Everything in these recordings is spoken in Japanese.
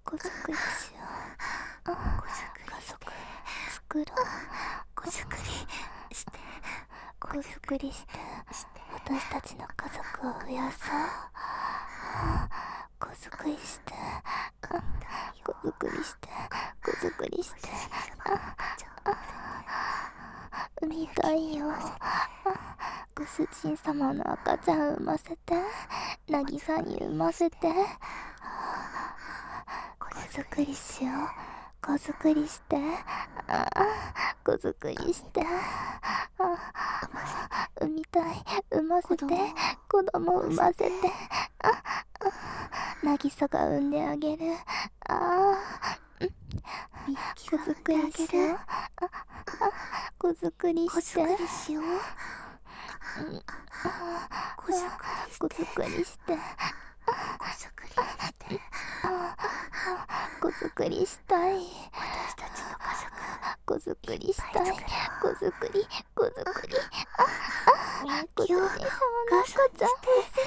子作りしよう。家族作ろう。 子作りして、 子作りして私たちの家族を増やそう。子作りして子作りして子作りして産みたいよ。ご主人様の赤ちゃん産ませて、渚に産ませて。子作りしよう。子作りして子作りして産みたい。産ませて、子供産ませて。渚が産んであげる。子作りしよう。子作りして。 子作りしよう。子作りして、 子作りしたい。 私たちの子作りしたい。子作り子作り。ご主人様の赤ちゃん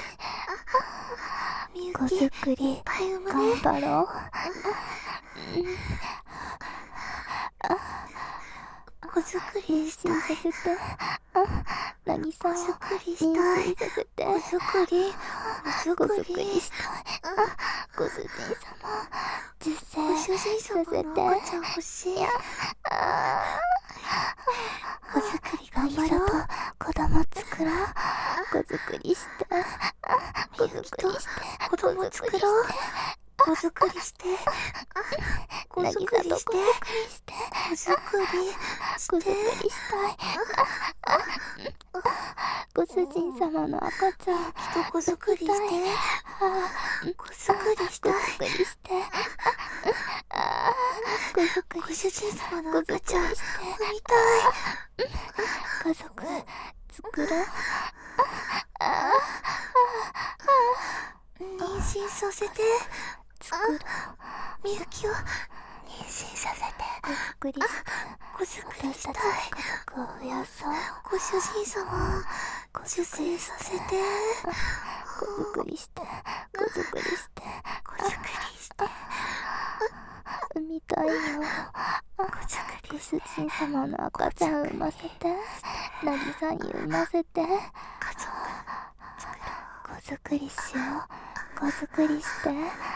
欲しい。子作り頑張ろう。 子作妊娠りしたい。 させて。渚を子作り妊したい。 娠させて。 子作り子作りしたい。ご主人様受精ご主人させて。 様の赤ちゃん欲しい。子作り頑張ろう。 子供作ろう。子作りして。子作りして。 子供作ろう。子作りして、子作りして、子作り子作りしたい。ご主人様の赤ちゃん子作りして、子作りしたい。 子作りして。子作りご主人様の赤ちゃん産みたい。 家族作ろう。 妊娠させて、 作ろう。 みゆきを妊娠させて、 子作りして。 子作りしたい。 私たちの家族を増やそう。 ご主人様受精させて、 子作りして。子作りして。 子作りして、 産みたいよ。 子作りご主人様の赤ちゃん産ませて。渚に産ませて。 家族子作りしよう。子作りして。